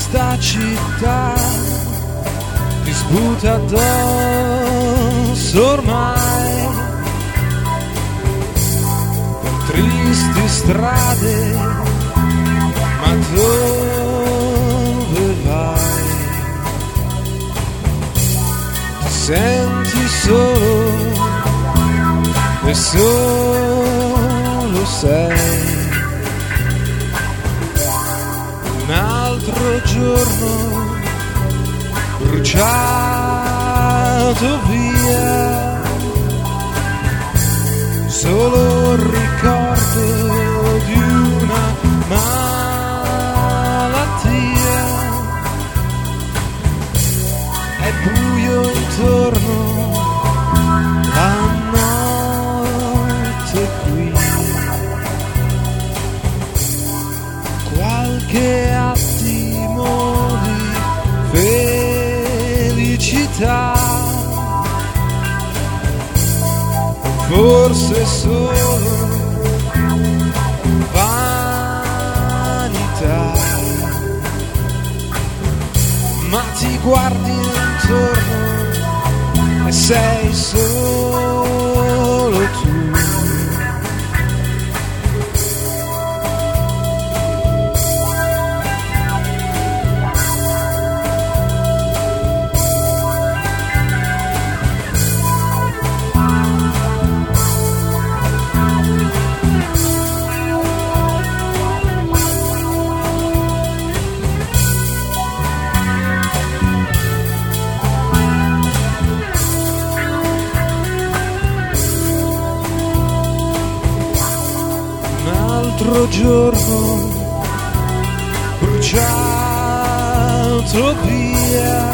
questa città ti sputa addosso ormai, per tristi strade, ma dove vai? Ti senti solo e solo sei. Un altro giorno bruciato via, solo il ricordo di una malattia. È buio intorno, la notte qui, qualche attimo di felicità, forse solo vanità, ma ti guardi intorno e sei solo tu. Altro giorno bruciato via,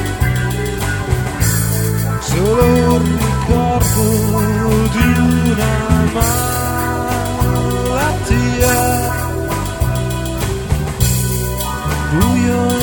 solo il ricordo di una malattia, buio